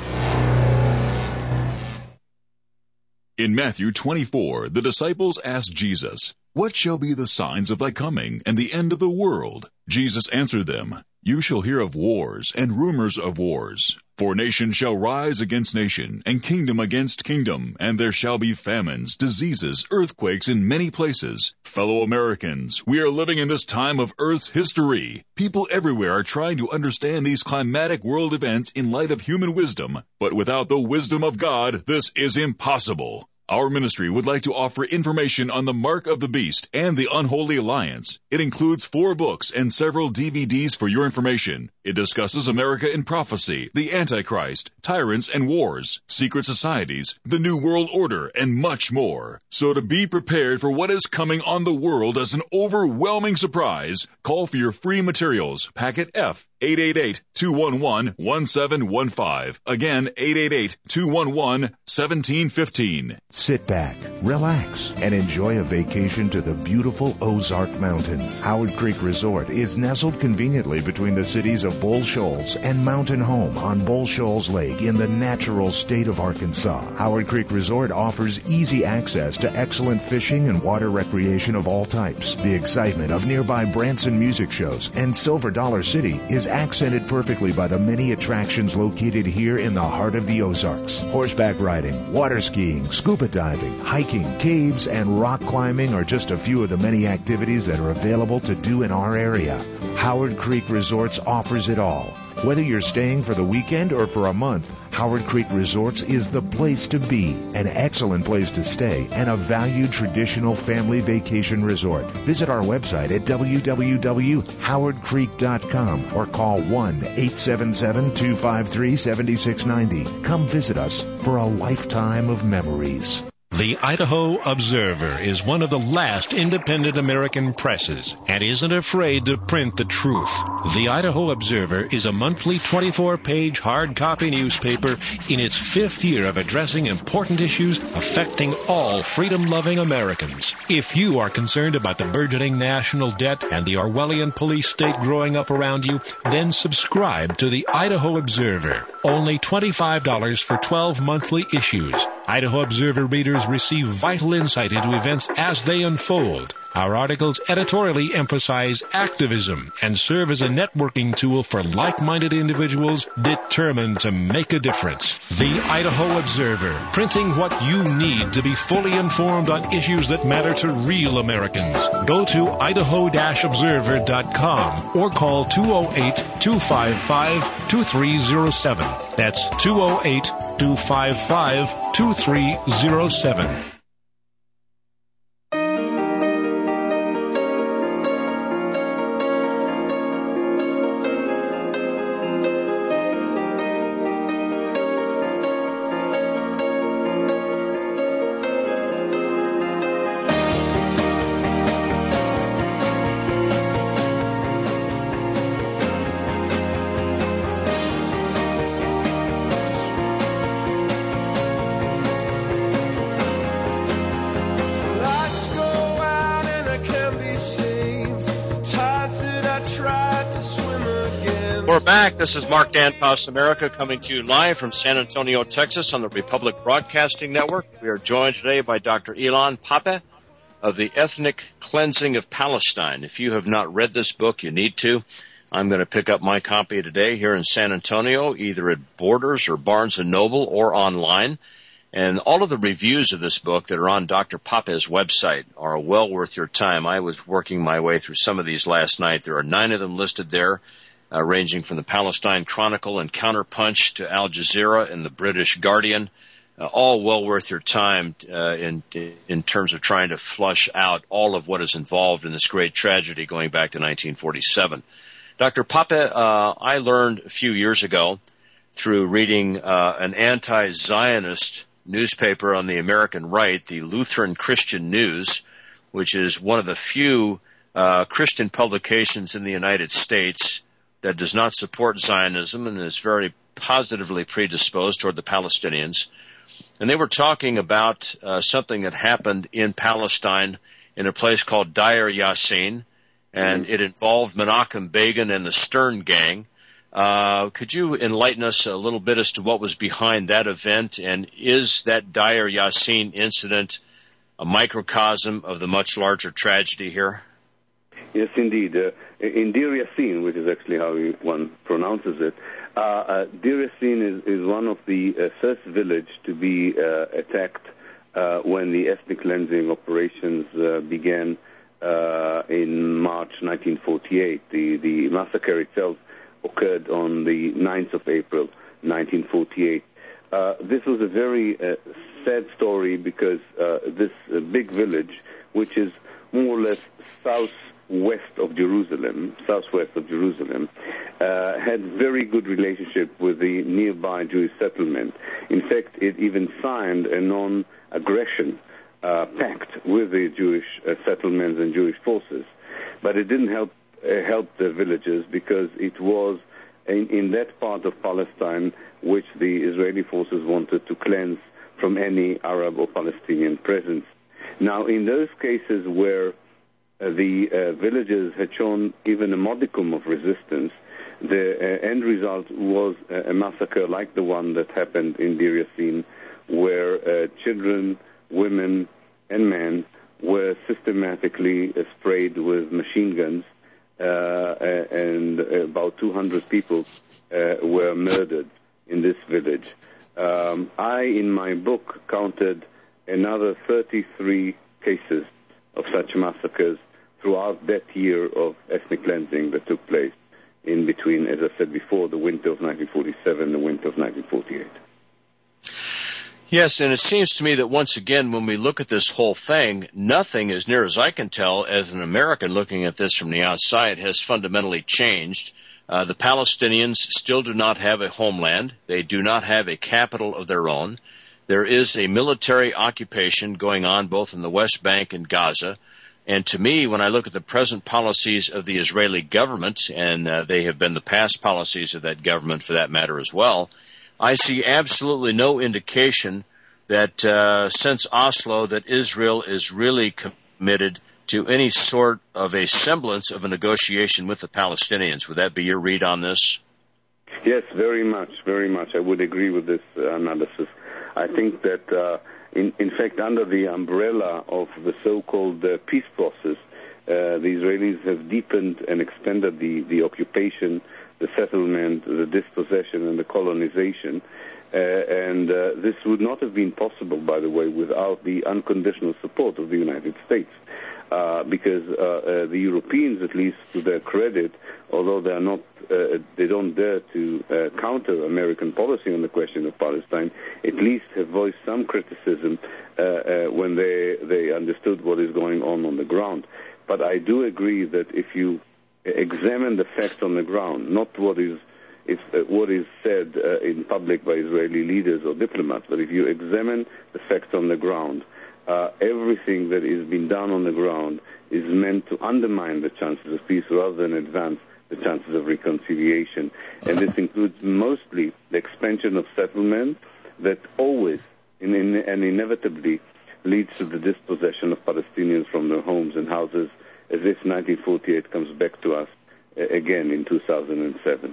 In Matthew 24, the disciples asked Jesus, "What shall be the signs of thy coming and the end of the world?" Jesus answered them, "You shall hear of wars and rumors of wars. For nation shall rise against nation, and kingdom against kingdom, and there shall be famines, diseases, earthquakes in many places. Fellow Americans, we are living in this time of Earth's history. People everywhere are trying to understand these climatic world events in light of human wisdom, but without the wisdom of God, this is impossible. Our ministry would like to offer information on the Mark of the Beast and the Unholy Alliance. It includes 4 books and several DVDs for your information. It discusses America in prophecy, the Antichrist, tyrants and wars, secret societies, the New World Order, and much more. So to be prepared for what is coming on the world as an overwhelming surprise, call for your free materials, packet F, 888-211-1715. Again, 888-211-1715. Sit back, relax, and enjoy a vacation to the beautiful Ozark Mountains. Howard Creek Resort is nestled conveniently between the cities of Bull Shoals and Mountain Home on Bull Shoals Lake in the natural state of Arkansas. Howard Creek Resort offers easy access to excellent fishing and water recreation of all types. The excitement of nearby Branson music shows and Silver Dollar City is accented perfectly by the many attractions located here in the heart of the Ozarks. Horseback riding, water skiing, scuba diving, hiking, caves, and rock climbing are just a few of the many activities that are available to do in our area. Howard Creek Resorts offers it all. Whether you're staying for the weekend or for a month, Howard Creek Resorts is the place to be, an excellent place to stay, and a valued traditional family vacation resort. Visit our website at www.howardcreek.com or call 1-877-253-7690. Come visit us for a lifetime of memories. The Idaho Observer is one of the last independent American presses and isn't afraid to print the truth. The Idaho Observer is a monthly 24-page hard copy newspaper in its 5th year of addressing important issues affecting all freedom-loving Americans. If you are concerned about the burgeoning national debt and the Orwellian police state growing up around you, then subscribe to the Idaho Observer. Only $25 for 12 monthly issues. Idaho Observer readers receive vital insight into events as they unfold. Our articles editorially emphasize activism and serve as a networking tool for like-minded individuals determined to make a difference. The Idaho Observer, printing what you need to be fully informed on issues that matter to real Americans. Go to idaho-observer.com or call 208-255-2307. That's 208-255-2307. This is Mark Dantos America coming to you live from San Antonio, Texas on the Republic Broadcasting Network. We are joined today by Dr. Ilan Pappé of the Ethnic Cleansing of Palestine. If you have not read this book, you need to. I'm going to pick up my copy today here in San Antonio, either at Borders or Barnes & Noble or online. And all of the reviews of this book that are on Dr. Pappé's website are well worth your time. I was working my way through some of these last night. There are 9 of them listed there. Ranging from the Palestine Chronicle and Counterpunch to Al Jazeera and the British Guardian, all well worth your time in terms of trying to flush out all of what is involved in this great tragedy going back to 1947. Dr. Pappé, I learned a few years ago through reading an anti-Zionist newspaper on the American right, the Lutheran Christian News, which is one of the few Christian publications in the United States that does not support Zionism and is very positively predisposed toward the Palestinians. And they were talking about something that happened in Palestine in a place called Deir Yassin, and it involved Menachem Begin and the Stern Gang. Could you enlighten us a little bit as to what was behind that event, and is that Deir Yassin incident a microcosm of the much larger tragedy here? Yes, indeed. In Deir Yassin, which is actually how one pronounces it, Deir Yassin is one of the first village to be attacked when the ethnic cleansing operations began in March 1948. The massacre itself occurred on the 9th of April 1948. This was a very sad story because this big village, which is more or less southwest of Jerusalem, had very good relationship with the nearby Jewish settlement. In fact, it even signed a non-aggression pact with the Jewish settlements and Jewish forces. But it didn't help the villagers because it was in that part of Palestine which the Israeli forces wanted to cleanse from any Arab or Palestinian presence. Now, in those cases where the villagers had shown even a modicum of resistance, the end result was a massacre like the one that happened in Deir Yassin, where children, women, and men were systematically sprayed with machine guns, and about 200 people were murdered in this village. I, in my book, counted another 33 cases of such massacres throughout that year of ethnic cleansing that took place in between, as I said before, the winter of 1947 and the winter of 1948. Yes, and it seems to me that once again, when we look at this whole thing, nothing, as near as I can tell, as an American looking at this from the outside, has fundamentally changed. The Palestinians still do not have a homeland. They do not have a capital of their own. There is a military occupation going on both in the West Bank and Gaza. And to me, when I look at the present policies of the Israeli government, and they have been the past policies of that government for that matter as well, I see absolutely no indication that since Oslo that Israel is really committed to any sort of a semblance of a negotiation with the Palestinians. Would that be your read on this? Yes, very much, very much. I would agree with this analysis. I think that, in fact, under the umbrella of the so-called peace process, the Israelis have deepened and extended the occupation, the settlement, the dispossession, and the colonization. And this would not have been possible, by the way, without the unconditional support of the United States. Because the Europeans, at least to their credit, although they are not, they don't dare to counter American policy on the question of Palestine, at least have voiced some criticism when they understood what is going on the ground. But I do agree that if you examine the facts on the ground, not what is said in public by Israeli leaders or diplomats, but if you examine the facts on the ground, everything that is being done on the ground is meant to undermine the chances of peace rather than advance the chances of reconciliation. And this includes mostly the expansion of settlement that always and inevitably leads to the dispossession of Palestinians from their homes and houses, as if 1948 comes back to us again in 2007.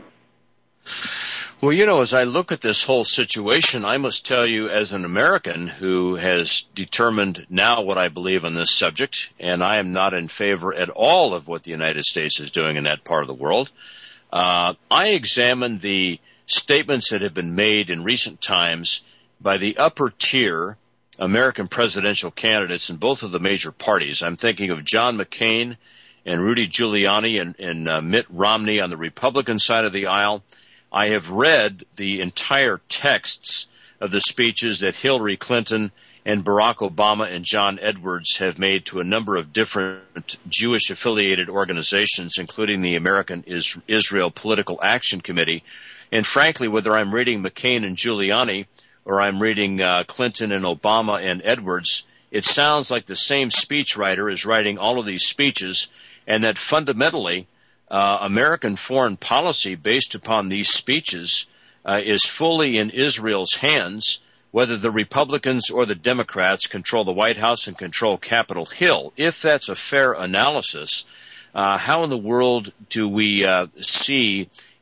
Well, you know, as I look at this whole situation, I must tell you as an American who has determined now what I believe on this subject, and I am not in favor at all of what the United States is doing in that part of the world, I examine the statements that have been made in recent times by the upper tier American presidential candidates in both of the major parties. I'm thinking of John McCain and Rudy Giuliani and Mitt Romney on the Republican side of the aisle. I have read the entire texts of the speeches that Hillary Clinton and Barack Obama and John Edwards have made to a number of different Jewish-affiliated organizations, including the American Israel Political Action Committee. And frankly, whether I'm reading McCain and Giuliani or I'm reading Clinton and Obama and Edwards, it sounds like the same speechwriter is writing all of these speeches, and that fundamentally American foreign policy based upon these speeches is fully in Israel's hands, whether the Republicans or the Democrats control the White House and control Capitol Hill. If that's a fair analysis, how in the world do we see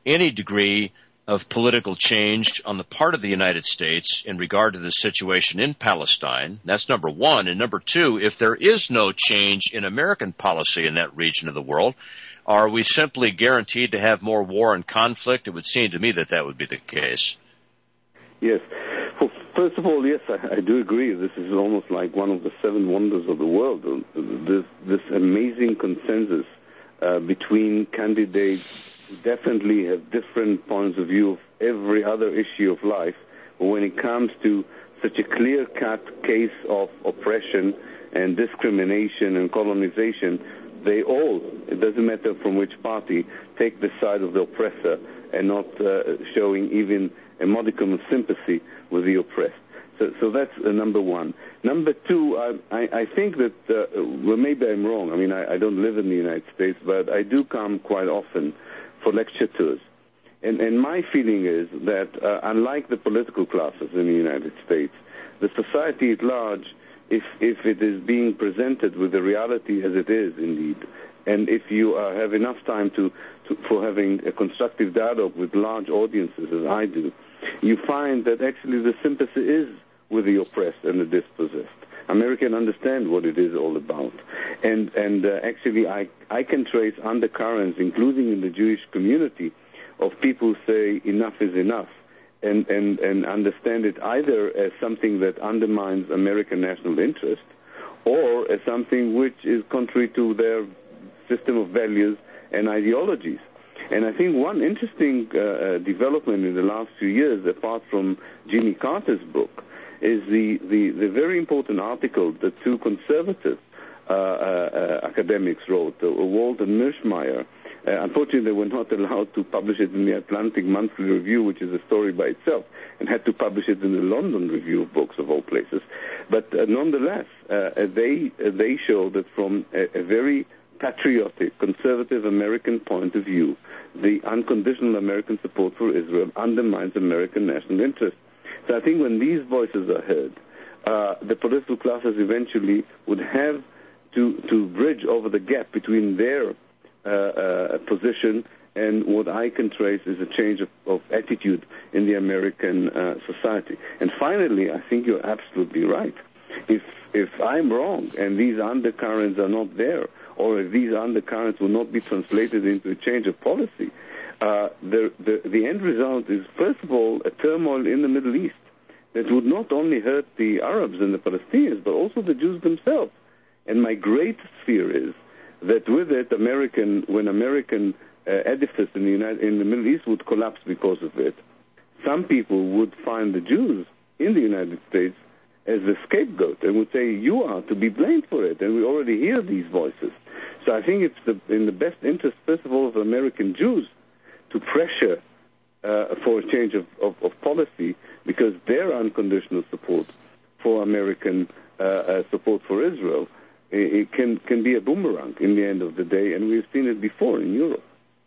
any degree of political change on the part of the United States in regard to the situation in Palestine? That's number one. And number two, if there is no change in American policy in that region of the world, are we simply guaranteed to have more war and conflict? It would seem to me that that would be the case. Yes. Well, first of all, yes, I do agree. This is almost like one of the seven wonders of the world, this amazing consensus between candidates who definitely have different points of view of every other issue of life. But when it comes to such a clear-cut case of oppression and discrimination and colonization, they all, it doesn't matter from which party, take the side of the oppressor and not showing even a modicum of sympathy with the oppressed. So that's number one. Number two, I think that, well, maybe I'm wrong. I mean, I don't live in the United States, but I do come quite often for lecture tours. And my feeling is that, unlike the political classes in the United States, the society at large, if it is being presented with the reality as it is indeed, and if you have enough time for having a constructive dialogue with large audiences, as I do, you find that actually the sympathy is with the oppressed and the dispossessed. Americans understand what it is all about. And actually I can trace undercurrents, including in the Jewish community, of people who say enough is enough, and understand it either as something that undermines American national interest or as something which is contrary to their system of values and ideologies. And I think one interesting development in the last few years, apart from Jimmy Carter's book, is the very important article that two conservative academics wrote, Walt and Mirschmeyer. Unfortunately, they were not allowed to publish it in the Atlantic Monthly Review, which is a story by itself, and had to publish it in the London Review of Books, of all places. But nonetheless, they show that from a very patriotic, conservative American point of view, the unconditional American support for Israel undermines American national interest. So I think when these voices are heard, the political classes eventually would have to bridge over the gap between their position and what I can trace is a change of attitude in the American society. And finally, I think you're absolutely right. If I'm wrong and these undercurrents are not there, or if these undercurrents will not be translated into a change of policy, the end result is, first of all, a turmoil in the Middle East that would not only hurt the Arabs and the Palestinians, but also the Jews themselves. And my greatest fear is that with it, when American edifice in the Middle East would collapse because of it, some people would find the Jews in the United States as the scapegoat and would say, you are to be blamed for it. And we already hear these voices. So I think it's in the best interest, first of all, of American Jews to pressure for a change of policy, because their unconditional support for American support for Israel, it can be a boomerang in the end of the day, and we've seen it before in Europe.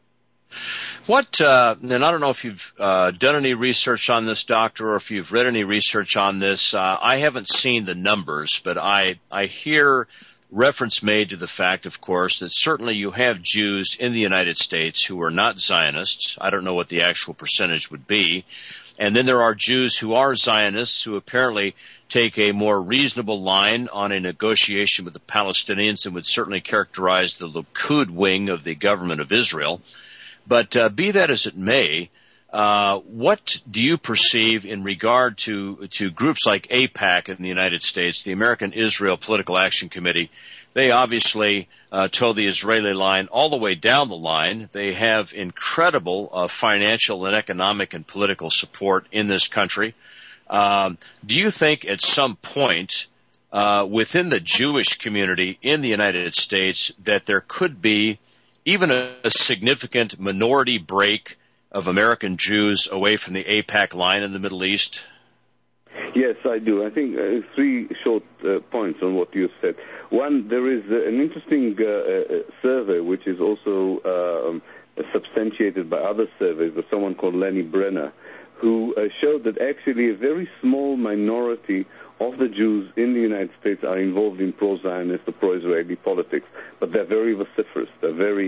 What, and I don't know if you've done any research on this, Doctor, or if you've read any research on this. I haven't seen the numbers, but I hear reference made to the fact, of course, that certainly you have Jews in the United States who are not Zionists. I don't know what the actual percentage would be. And then there are Jews who are Zionists who apparently take a more reasonable line on a negotiation with the Palestinians and would certainly characterize the Likud wing of the government of Israel. But be that as it may, what do you perceive in regard to groups like AIPAC in the United States, the American Israel Political Action Committee? They obviously toe the Israeli line all the way down the line. They have incredible financial and economic and political support in this country. Do you think at some point within the Jewish community in the United States that there could be even a significant minority break of American Jews away from the AIPAC line in the Middle East? Yes, I do. I think three short points on what you said. One, there is an interesting survey which is also substantiated by other surveys by someone called Lenny Brenner, who showed that actually a very small minority of the Jews in the United States are involved in pro-Zionist or pro-Israeli politics, but they're very vociferous. They're very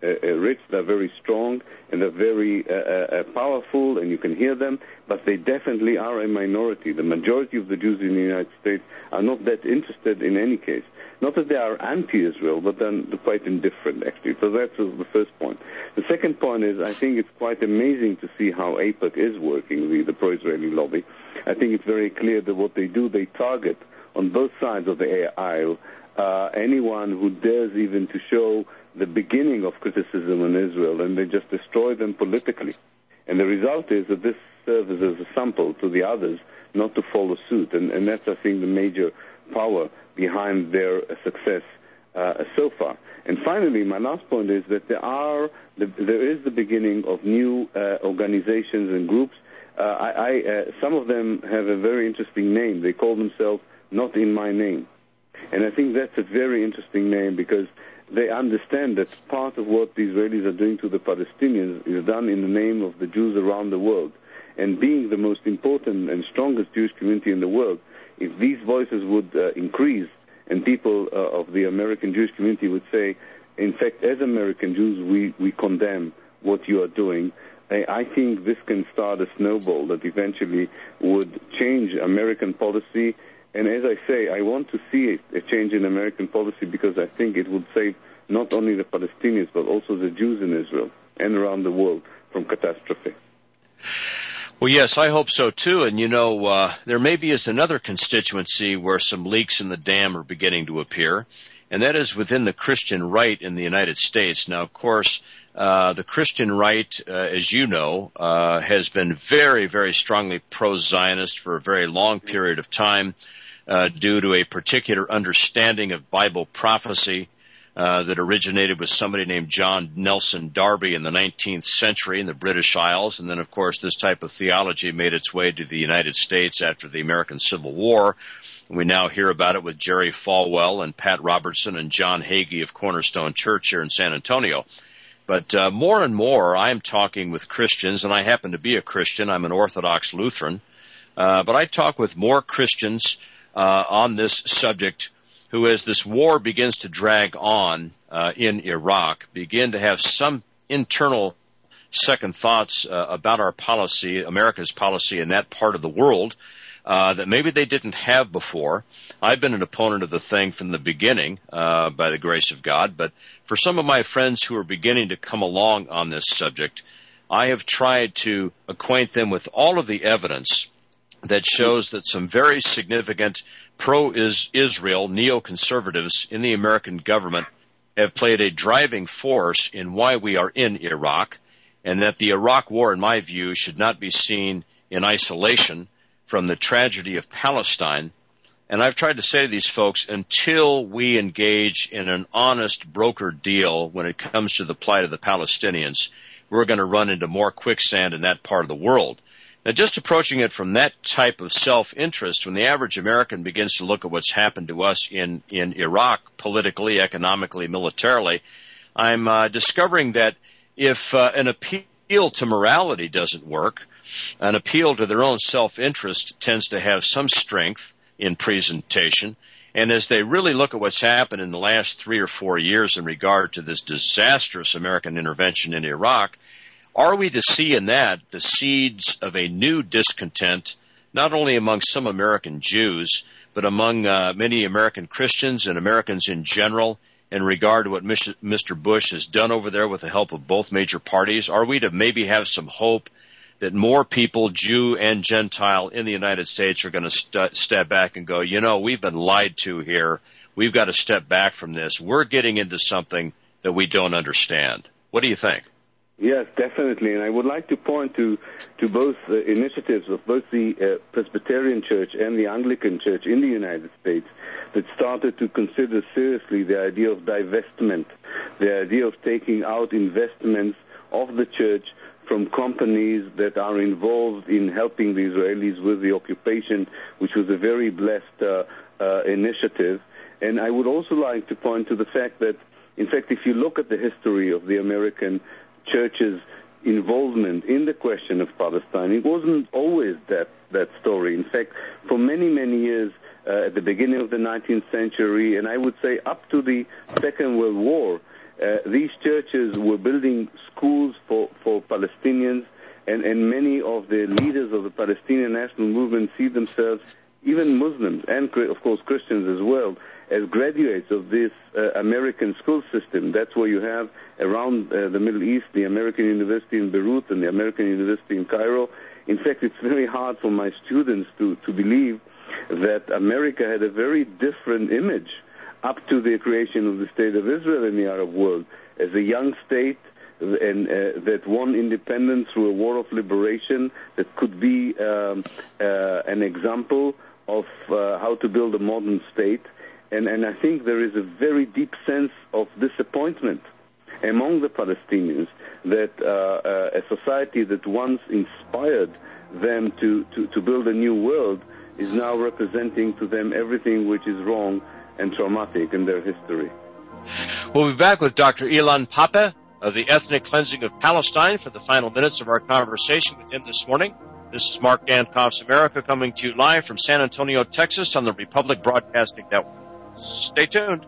rich, they're very strong, and they're very powerful, and you can hear them, but they definitely are a minority. The majority of the Jews in the United States are not that interested in any case. Not that they are anti-Israel, but they're quite indifferent, actually. So that's the first point. The second point is I think it's quite amazing to see how AIPAC is working, the pro-Israeli lobby. I think it's very clear that what they do, they target on both sides of the aisle anyone who dares even to show the beginning of criticism on Israel, and they just destroy them politically. And the result is that this serves as a sample to the others not to follow suit. And that's, I think, the major power behind their success so far. And finally, my last point is that there is the beginning of new organizations and groups. Some of them have a very interesting name. They call themselves Not In My Name. And I think that's a very interesting name because they understand that part of what the Israelis are doing to the Palestinians is done in the name of the Jews around the world. And being the most important and strongest Jewish community in the world, if these voices would increase and people of the American Jewish community would say, in fact, as American Jews, we condemn what you are doing, I think this can start a snowball that eventually would change American policy. And as I say, I want to see a change in American policy because I think it would save not only the Palestinians but also the Jews in Israel and around the world from catastrophe. Well, yes, I hope so, too. And, there maybe is another constituency where some leaks in the dam are beginning to appear, and that is within the Christian right in the United States. Now, of course, the Christian right, as you know, has been very, very strongly pro-Zionist for a very long period of time due to a particular understanding of Bible prophecy that originated with somebody named John Nelson Darby in the 19th century in the British Isles. And then, of course, this type of theology made its way to the United States after the American Civil War. And we now hear about it with Jerry Falwell and Pat Robertson and John Hagee of Cornerstone Church here in San Antonio. But more and more, I'm talking with Christians, and I happen to be a Christian. I'm an Orthodox Lutheran. But I talk with more Christians on this subject who, as this war begins to drag on in Iraq, begin to have some internal second thoughts about our policy, America's policy in that part of the world, that maybe they didn't have before. I've been an opponent of the thing from the beginning, by the grace of God, but for some of my friends who are beginning to come along on this subject, I have tried to acquaint them with all of the evidence that shows that some very significant pro-Israel neoconservatives in the American government have played a driving force in why we are in Iraq, and that the Iraq War, in my view, should not be seen in isolation from the tragedy of Palestine. And I've tried to say to these folks, until we engage in an honest broker deal when it comes to the plight of the Palestinians, we're going to run into more quicksand in that part of the world. Now, just approaching it from that type of self-interest, when the average American begins to look at what's happened to us in Iraq, politically, economically, militarily, I'm discovering that if an appeal to morality doesn't work, an appeal to their own self-interest tends to have some strength in presentation. And as they really look at what's happened in the last 3 or 4 years in regard to this disastrous American intervention in Iraq, are we to see in that the seeds of a new discontent, not only among some American Jews, but among many American Christians and Americans in general in regard to what Mr. Bush has done over there with the help of both major parties? Are we to maybe have some hope that more people, Jew and Gentile, in the United States are going to step back and go, we've been lied to here. We've got to step back from this. We're getting into something that we don't understand. What do you think? Yes, definitely. And I would like to point to both initiatives of both the Presbyterian Church and the Anglican Church in the United States that started to consider seriously the idea of divestment, the idea of taking out investments of the church from companies that are involved in helping the Israelis with the occupation, which was a very blessed initiative. And I would also like to point to the fact that, in fact, if you look at the history of the American Church's involvement in the question of Palestine, it wasn't always that story. In fact, for many, many years, at the beginning of the 19th century, and I would say up to the Second World War, these churches were building schools for Palestinians, and many of the leaders of the Palestinian national movement see themselves, even Muslims and, of course, Christians as well, as graduates of this American school system. That's where you have around the Middle East, the American University in Beirut and the American University in Cairo. In fact, it's very hard for my students to believe that America had a very different image up to the creation of the State of Israel in the Arab world, as a young state and that won independence through a war of liberation that could be an example of how to build a modern state. And I think there is a very deep sense of disappointment among the Palestinians that a society that once inspired them to build a new world is now representing to them everything which is wrong and traumatic in their history. We'll be back with Dr. Ilan Pappé of the Ethnic Cleansing of Palestine for the final minutes of our conversation with him this morning. This is Mark Dankoff's America, coming to you live from San Antonio, Texas on the Republic Broadcasting Network. Stay tuned.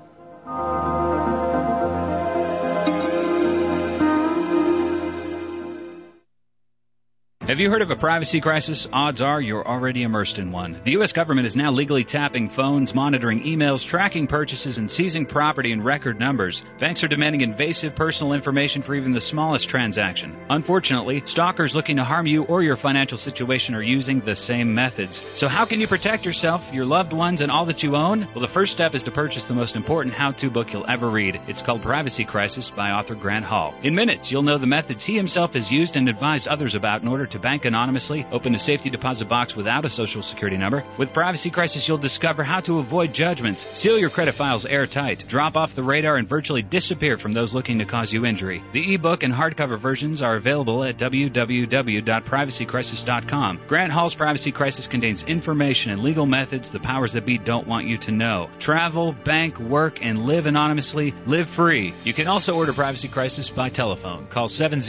Have you heard of a privacy crisis? Odds are you're already immersed in one. The U.S. government is now legally tapping phones, monitoring emails, tracking purchases, and seizing property in record numbers. Banks are demanding invasive personal information for even the smallest transaction. Unfortunately, stalkers looking to harm you or your financial situation are using the same methods. So how can you protect yourself, your loved ones, and all that you own? Well, the first step is to purchase the most important how-to book you'll ever read. It's called Privacy Crisis by author Grant Hall. In minutes, you'll know the methods he himself has used and advised others about in order to bank anonymously, open a safety deposit box without a social security number. With Privacy Crisis, you'll discover how to avoid judgments, seal your credit files airtight, drop off the radar, and virtually disappear from those looking to cause you injury. The ebook and hardcover versions are available at www.privacycrisis.com. Grant Hall's Privacy Crisis contains information and legal methods the powers that be don't want you to know. Travel, bank, work, and live anonymously. Live free. You can also order Privacy Crisis by telephone. Call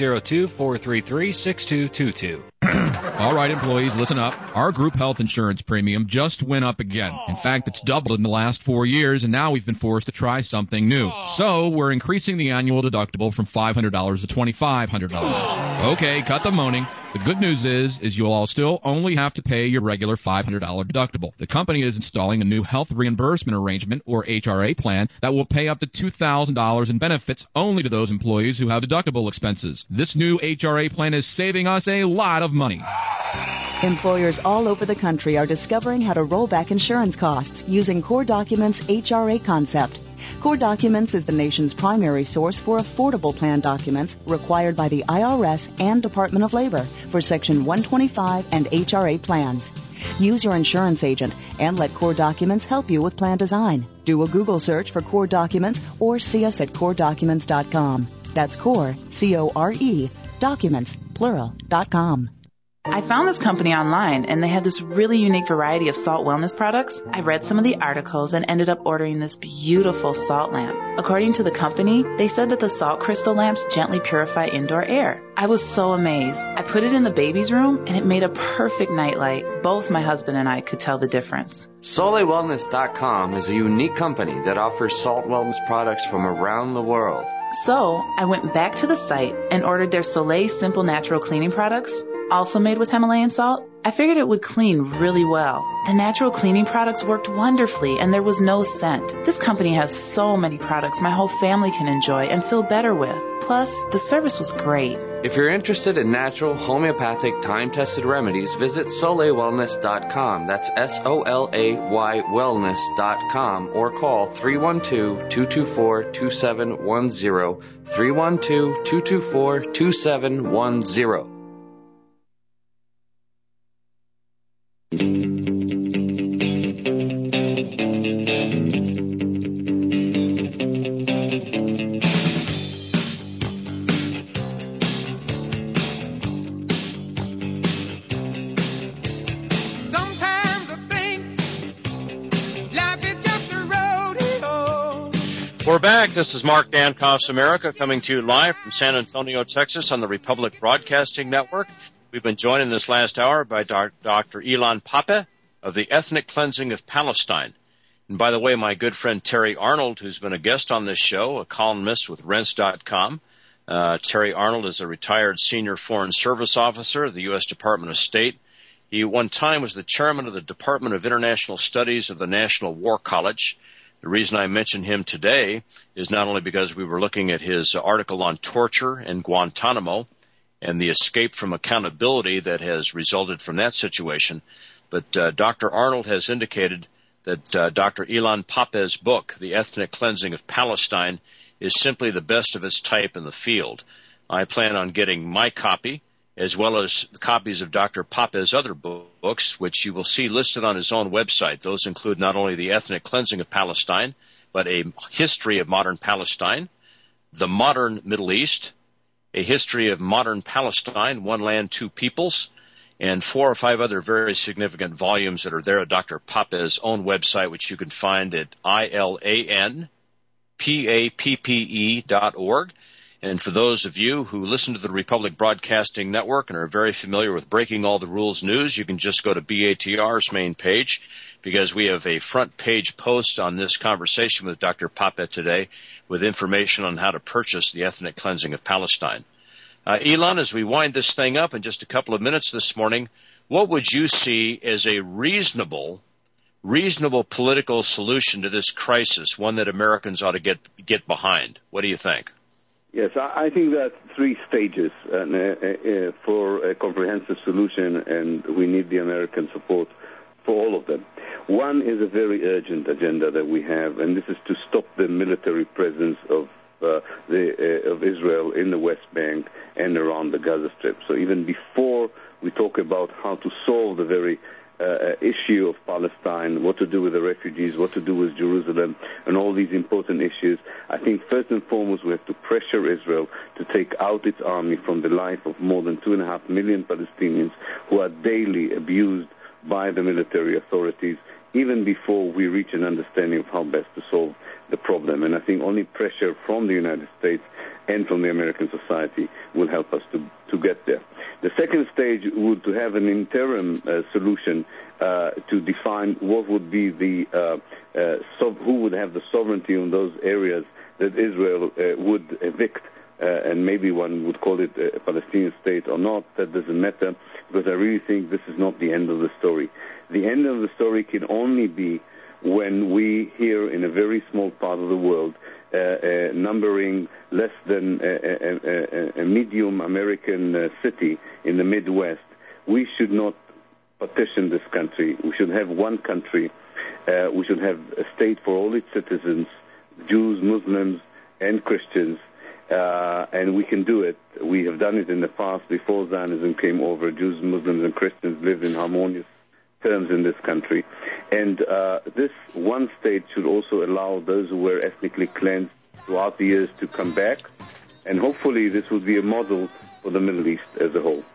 702-433-6222. All right, employees, listen up. Our group health insurance premium just went up again. In fact, it's doubled in the last 4 years, and now we've been forced to try something new. So we're increasing the annual deductible from $500 to $2,500. Okay, cut the moaning. The good news is you'll all still only have to pay your regular $500 deductible. The company is installing a new health reimbursement arrangement, or HRA plan, that will pay up to $2,000 in benefits only to those employees who have deductible expenses. This new HRA plan is saving us a lot of money. Employers all over the country are discovering how to roll back insurance costs using Core Documents' HRA concept. Core Documents is the nation's primary source for affordable plan documents required by the IRS and Department of Labor for Section 125 and HRA plans. Use your insurance agent and let Core Documents help you with plan design. Do a Google search for Core Documents or see us at CoreDocuments.com. That's Core, C-O-R-E, Documents, plural.com. I found this company online, and they had this really unique variety of salt wellness products. I read some of the articles and ended up ordering this beautiful salt lamp. According to the company, they said that the salt crystal lamps gently purify indoor air. I was so amazed. I put it in the baby's room, and it made a perfect nightlight. Both my husband and I could tell the difference. SoleilWellness.com is a unique company that offers salt wellness products from around the world. So I went back to the site and ordered their Soleil Simple Natural Cleaning products, also made with Himalayan salt. I figured it would clean really well. The natural cleaning products worked wonderfully, and there was no scent. This company has so many products my whole family can enjoy and feel better with. Plus, the service was great. If you're interested in natural, homeopathic, time-tested remedies, visit SoleilWellness.com. That's SOLAY wellness.com, or call 312-224-2710, 312-224-2710. We're back. This is Mark Dankoff's America, coming to you live from San Antonio, Texas on the Republic Broadcasting Network. We've been joined in this last hour by Dr. Ilan Pappé of the Ethnic Cleansing of Palestine. And by the way, my good friend Terry Arnold, who's been a guest on this show, a columnist with Rense.com. Terry Arnold is a retired senior foreign service officer of the U.S. Department of State. He one time was the chairman of the Department of International Studies of the National War College. The reason I mention him today is not only because we were looking at his article on torture in Guantanamo and the escape from accountability that has resulted from that situation, but Dr. Arnold has indicated that Dr. Ilan Pappé's book, The Ethnic Cleansing of Palestine, is simply the best of its type in the field. I plan on getting my copy, as well as the copies of Dr. Pappé's other books, which you will see listed on his own website. Those include not only The Ethnic Cleansing of Palestine, but A History of Modern Palestine, The Modern Middle East, A History of Modern Palestine, One Land, Two Peoples, and 4 or 5 other very significant volumes that are there at Dr. Pappé's own website, which you can find at ilanpappe.org. And for those of you who listen to the Republic Broadcasting Network and are very familiar with Breaking All the Rules news, you can just go to BATR's main page, because we have a front page post on this conversation with Dr. Pappé today with information on how to purchase The Ethnic Cleansing of Palestine. Ilan, as we wind this thing up in just a couple of minutes this morning, what would you see as a reasonable political solution to this crisis, one that Americans ought to get behind? What do you think? Yes, I think that 3 stages for a comprehensive solution, and we need the American support for all of them. One is a very urgent agenda that we have, and this is to stop the military presence of Israel in the West Bank and around the Gaza Strip. So even before we talk about how to solve the very issue of Palestine, what to do with the refugees, what to do with Jerusalem, and all these important issues, I think first and foremost we have to pressure Israel to take out its army from the life of more than 2.5 million Palestinians who are daily abused by the military authorities, even before we reach an understanding of how best to solve the problem. And I think only pressure from the United States and from the American society will help us to get there. The second stage would to have an interim solution to define what would be the who would have the sovereignty on those areas that Israel would evict, and maybe one would call it a Palestinian state or not. That doesn't matter, because I really think this is not the end of the story. The end of the story can only be when we here in a very small part of the world, numbering less than a medium American city in the Midwest, we should not partition this country. We should have one country. We should have a state for all its citizens, Jews, Muslims, and Christians, and we can do it. We have done it in the past before Zionism came over. Jews, Muslims, and Christians lived in harmonious terms in this country. And this one state should also allow those who were ethnically cleansed throughout the years to come back. And hopefully this will be a model for the Middle East as a whole.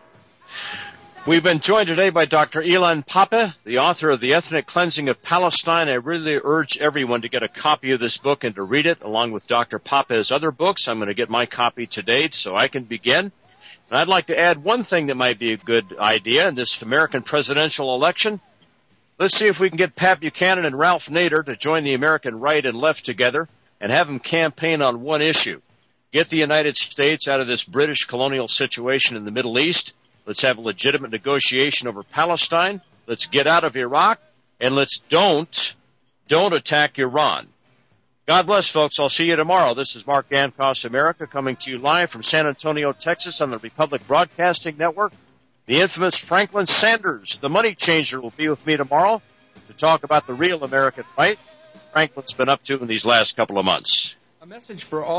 We've been joined today by Dr. Ilan Pappé, the author of The Ethnic Cleansing of Palestine. I really urge everyone to get a copy of this book and to read it along with Dr. Pappé's other books. I'm going to get my copy today so I can begin. And I'd like to add one thing that might be a good idea in this American presidential election. Let's see if we can get Pat Buchanan and Ralph Nader to join the American right and left together and have them campaign on one issue. Get the United States out of this British colonial situation in the Middle East. Let's have a legitimate negotiation over Palestine. Let's get out of Iraq. And let's don't attack Iran. God bless, folks. I'll see you tomorrow. This is Mark Dankos, America, coming to you live from San Antonio, Texas on the Republic Broadcasting Network. The infamous Franklin Sanders, the money changer, will be with me tomorrow to talk about the real American fight Franklin's been up to in these last couple of months. A message for all.